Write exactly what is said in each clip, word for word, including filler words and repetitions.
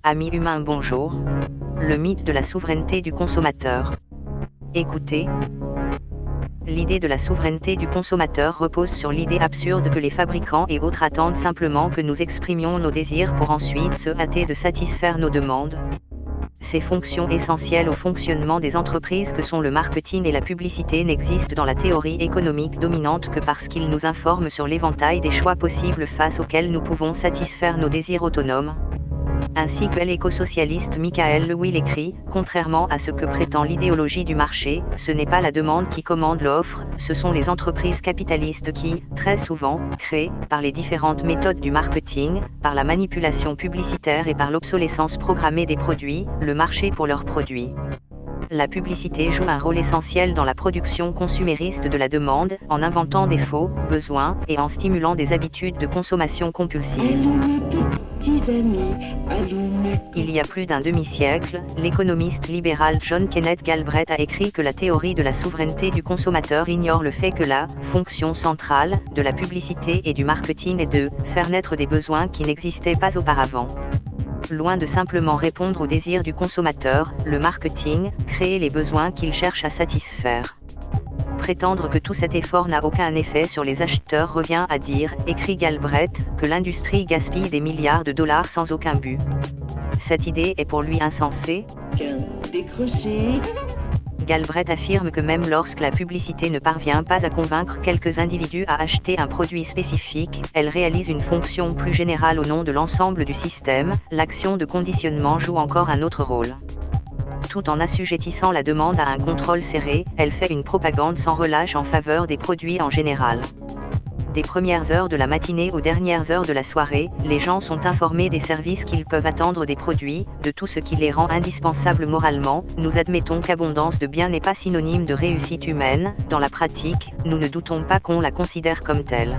Amis humains, bonjour. Le mythe de la souveraineté du consommateur. Écoutez. L'idée de la souveraineté du consommateur repose sur l'idée absurde que les fabricants et autres attendent simplement que nous exprimions nos désirs pour ensuite se hâter de satisfaire nos demandes. Ces fonctions essentielles au fonctionnement des entreprises que sont le marketing et la publicité n'existent dans la théorie économique dominante que parce qu'ils nous informent sur l'éventail des choix possibles face auxquels nous pouvons satisfaire nos désirs autonomes. Ainsi que l'éco-socialiste Michael Lewis l'écrit, contrairement à ce que prétend l'idéologie du marché, ce n'est pas la demande qui commande l'offre, ce sont les entreprises capitalistes qui, très souvent, créent, par les différentes méthodes du marketing, par la manipulation publicitaire et par l'obsolescence programmée des produits, le marché pour leurs produits. La publicité joue un rôle essentiel dans la production consumériste de la demande, en inventant des faux besoins et en stimulant des habitudes de consommation compulsive. Il y a plus d'un demi-siècle, l'économiste libéral John Kenneth Galbraith a écrit que la théorie de la souveraineté du consommateur ignore le fait que la fonction centrale de la publicité et du marketing est de faire naître des besoins qui n'existaient pas auparavant. Loin de simplement répondre aux désirs du consommateur, le marketing crée les besoins qu'il cherche à satisfaire. Prétendre que tout cet effort n'a aucun effet sur les acheteurs revient à dire, écrit Galbraith, que l'industrie gaspille des milliards de dollars sans aucun but. Cette idée est pour lui insensée. Galbraith affirme que même lorsque la publicité ne parvient pas à convaincre quelques individus à acheter un produit spécifique, elle réalise une fonction plus générale au nom de l'ensemble du système. L'action de conditionnement joue encore un autre rôle. Tout en assujettissant la demande à un contrôle serré, elle fait une propagande sans relâche en faveur des produits en général. Des premières heures de la matinée aux dernières heures de la soirée, les gens sont informés des services qu'ils peuvent attendre des produits, de tout ce qui les rend indispensables moralement. Nous admettons qu'abondance de biens n'est pas synonyme de réussite humaine. Dans la pratique, nous ne doutons pas qu'on la considère comme telle.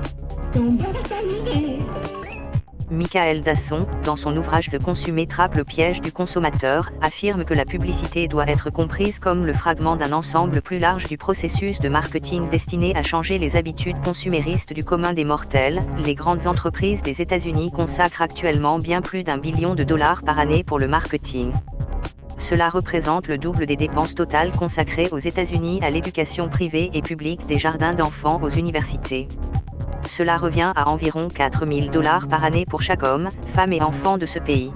Michael Dasson, dans son ouvrage The Consumer Trap, le piège du consommateur, affirme que la publicité doit être comprise comme le fragment d'un ensemble plus large du processus de marketing destiné à changer les habitudes consuméristes du commun des mortels. Les grandes entreprises des États-Unis consacrent actuellement bien plus d'un billion de dollars par année pour le marketing. Cela représente le double des dépenses totales consacrées aux États-Unis à l'éducation privée et publique des jardins d'enfants aux universités. Cela revient à environ quatre mille dollars par année pour chaque homme, femme et enfant de ce pays.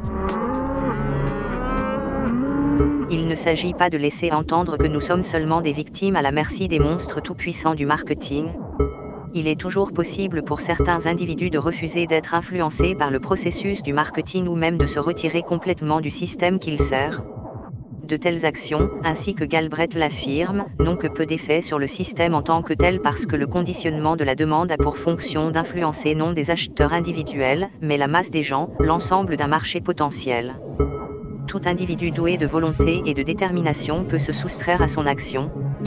Il ne s'agit pas de laisser entendre que nous sommes seulement des victimes à la merci des monstres tout-puissants du marketing. Il est toujours possible pour certains individus de refuser d'être influencés par le processus du marketing ou même de se retirer complètement du système qu'il sert. De telles actions, ainsi que Galbraith l'affirme, n'ont que peu d'effet sur le système en tant que tel parce que le conditionnement de la demande a pour fonction d'influencer non des acheteurs individuels, mais la masse des gens, l'ensemble d'un marché potentiel. Tout individu doué de volonté et de détermination peut se soustraire à son action.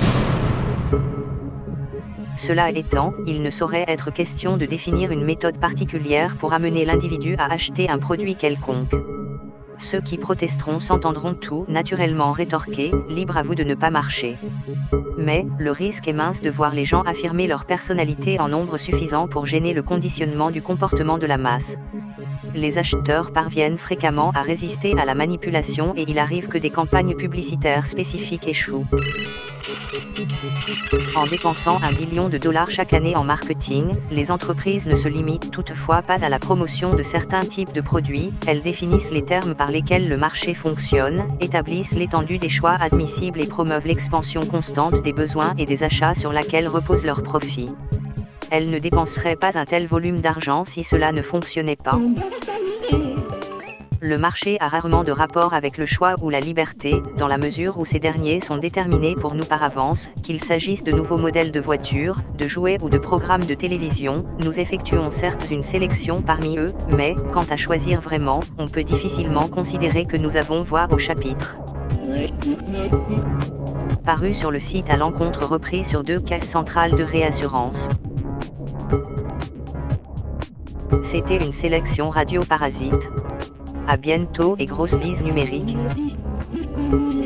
Cela étant, il ne saurait être question de définir une méthode particulière pour amener l'individu à acheter un produit quelconque. Ceux qui protesteront s'entendront tout naturellement rétorquer, libre à vous de ne pas marcher. Mais, le risque est mince de voir les gens affirmer leur personnalité en nombre suffisant pour gêner le conditionnement du comportement de la masse. Les acheteurs parviennent fréquemment à résister à la manipulation et il arrive que des campagnes publicitaires spécifiques échouent. En dépensant un billion de dollars chaque année en marketing, les entreprises ne se limitent toutefois pas à la promotion de certains types de produits, elles définissent les termes par lesquels le marché fonctionne, établissent l'étendue des choix admissibles et promeuvent l'expansion constante des besoins et des achats sur laquelle reposent leurs profits. Elles ne dépenseraient pas un tel volume d'argent si cela ne fonctionnait pas. Le marché a rarement de rapport avec le choix ou la liberté, dans la mesure où ces derniers sont déterminés pour nous par avance, qu'il s'agisse de nouveaux modèles de voitures, de jouets ou de programmes de télévision. Nous effectuons certes une sélection parmi eux, mais, quant à choisir vraiment, on peut difficilement considérer que nous avons voix au chapitre. Paru sur le site à l'encontre repris sur deux caisses centrales de réassurance. C'était une sélection Radio Parasite. À bientôt et grosse bise numérique.